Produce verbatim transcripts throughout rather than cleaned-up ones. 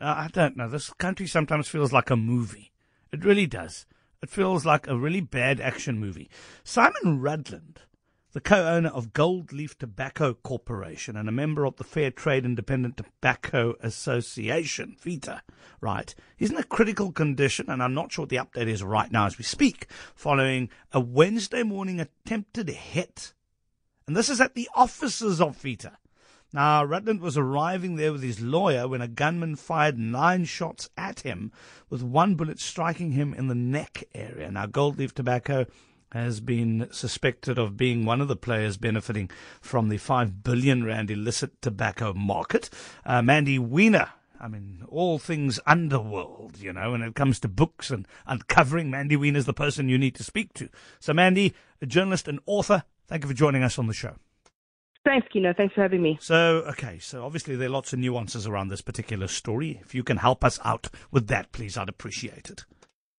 I don't know. This country sometimes feels like a movie. It really does. It feels like a really bad action movie. Simon Rudland, the co-owner of Gold Leaf Tobacco Corporation and a member of the Fair Trade Independent Tobacco Association, FITA, right, he's in a critical condition, and I'm not sure what the update is right now as we speak, following a Wednesday morning attempted hit. And this is at the offices of FITA. Now, Rutland was arriving there with his lawyer when a gunman fired nine shots at him, with one bullet striking him in the neck area. Now, Gold Leaf Tobacco has been suspected of being one of the players benefiting from the five billion rand illicit tobacco market. Uh, Mandy Wiener, I mean, all things underworld, you know, when it comes to books and uncovering, Mandy Wiener is the person you need to speak to. So, Mandy, a journalist and author, thank you for joining us on the show. Thanks, Kino. Thanks for having me. So, okay, so obviously there are lots of nuances around this particular story. If you can help us out with that, please, I'd appreciate it.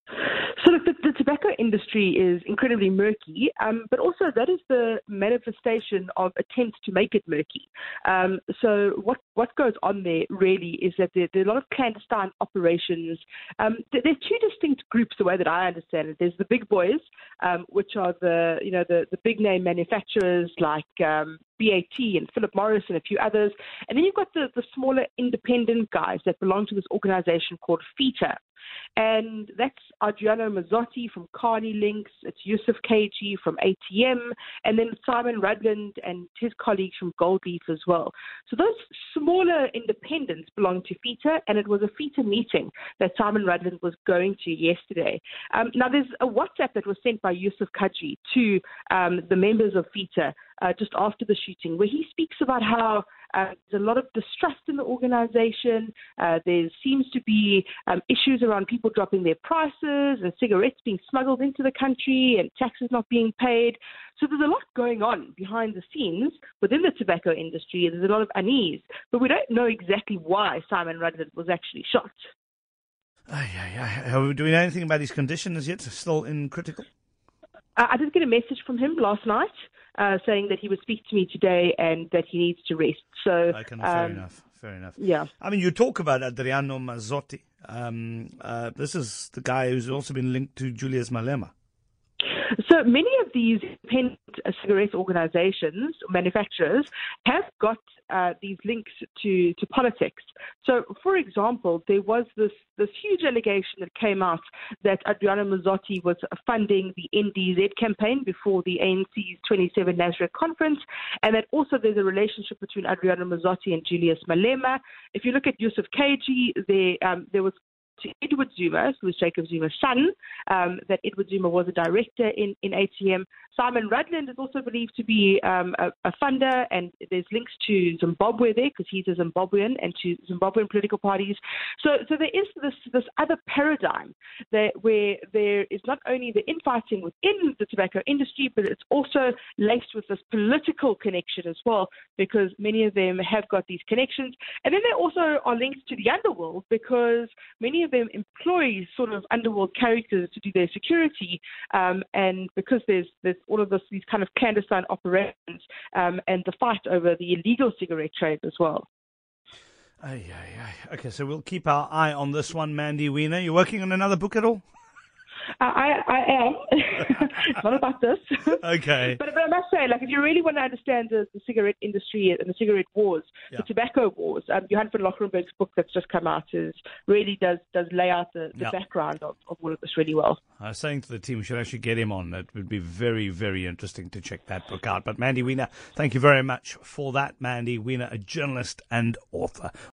So, look, the, the tobacco industry is incredibly murky, um, but also that is the manifestation of attempts to make it murky. Um, so what, what goes on there really is that there, there are a lot of clandestine operations. Um, there, there are two distinct groups, the way that I understand it. There's the big boys, um, which are the, you know, the, the big name manufacturers like um, B A T and Philip Morris and a few others. And then you've got the, the smaller independent guys that belong to this organization called FITA. And that's Adriano Mazzotti from Carney Links, it's Yusuf K G from A T M, and then Simon Rudland and his colleagues from Gold Leaf as well. So those smaller independents belong to FITA, and it was a FITA meeting that Simon Rudland was going to yesterday. Um, now, there's a WhatsApp that was sent by Yusuf K G to um, the members of FITA uh, just after the shooting, where he speaks about how Uh, there's a lot of distrust in the organization. Uh, there seems to be um, issues around people dropping their prices and cigarettes being smuggled into the country and taxes not being paid. So there's a lot going on behind the scenes within the tobacco industry. There's a lot of unease, but we don't know exactly why Simon Rudland was actually shot. Uh, yeah, yeah. Have we doing anything about his condition as yet? Still in critical? Uh, I did get a message from him last night uh, saying that he would speak to me today and that he needs to rest. So, okay, no, fair um, enough. Fair enough. Yeah. I mean, you talk about Adriano Mazzotti. Um, uh, this is the guy who's also been linked to Julius Malema. So many of these independent cigarette organizations, manufacturers, have got uh, these links to, to politics. So, for example, there was this, this huge allegation that came out that Adriano Mazzotti was funding the N D Z campaign before the A N C's twenty-seven Nasrec conference, and that also there's a relationship between Adriano Mazzotti and Julius Malema. If you look at Yusuf K G, there, um, there was to Edward Zuma, who was Jacob Zuma's son, um, that Edward Zuma was a director in, in A T M. Simon Rudland is also believed to be um, a, a funder, and there's links to Zimbabwe there because he's a Zimbabwean, and to Zimbabwean political parties. So, so there is this this other paradigm that where there is not only the infighting within the tobacco industry, but it's also laced with this political connection as well, because many of them have got these connections. And then they also are linked to the underworld because many of them employ sort of underworld characters to do their security, um, and because there's there's all of this, these kind of clandestine operations um, and the fight over the illegal cigarette trade as well. Aye, aye, aye. Okay, so we'll keep our eye on this one, Mandy Wiener. You working on another book at all? Uh, I, I am. It's not about this. Okay. But, but I must say, like, if you really want to understand the, the cigarette industry and the cigarette wars, yeah. the tobacco wars, um, Johan van Lochrenberg's book that's just come out is really does does lay out the, the yep. background of, of all of this really well. I was saying to the team we should actually get him on. It would be very, very interesting to check that book out. But Mandy Wiener, thank you very much for that. Mandy Wiener, a journalist and author.